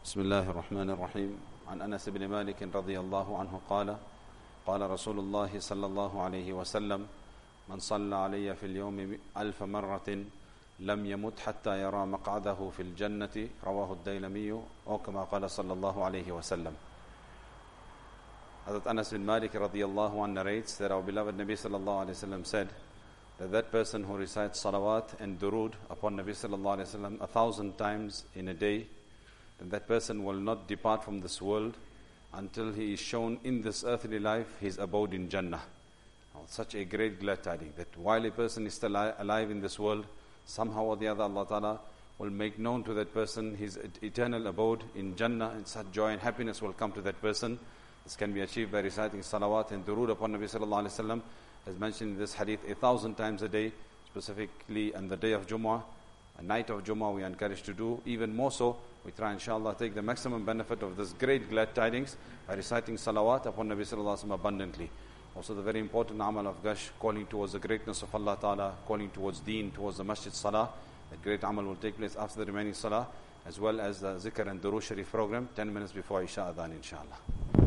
بسم الله الرحمن الرحيم عن أنس بن مالك رضي الله عنه قال قال رسول الله صلى الله عليه وسلم من صلى علي في اليوم 1000 مرة لم يمت حتى يرى مقعده في الجنة رواه الديلمي أو كما قال صلى الله عليه وسلم. Hazrat Anas bin Malik radiyallahu anhu narrates that our beloved Nabi sallallahu alayhi wasallam said that person who recites salawat and durood upon Nabi sallallahu alayhi wasallam 1,000 times in a day, then that person will not depart from this world until he is shown in this earthly life his abode in Jannah. Such a great glad tidings that while a person is still alive in this world, somehow or the other Allah Ta'ala will make known to that person his eternal abode in Jannah, and such joy and happiness will come to that person. This can be achieved by reciting salawat and durood upon Nabi sallallahu alayhi wasallam, as mentioned in this hadith, 1,000 times a day, specifically on the day of Jumu'ah, a night of Jumu'ah we are encouraged to do. Even more so, we try inshallah take the maximum benefit of this great glad tidings by reciting salawat upon Nabi sallallahu alayhi wasallam abundantly. Also the very important amal of Gash, calling towards the greatness of Allah Ta'ala, calling towards deen, towards the masjid salah. That great amal will take place after the remaining salah, as well as the zikr and durood sharif program 10 minutes before Isha Adhan inshallah.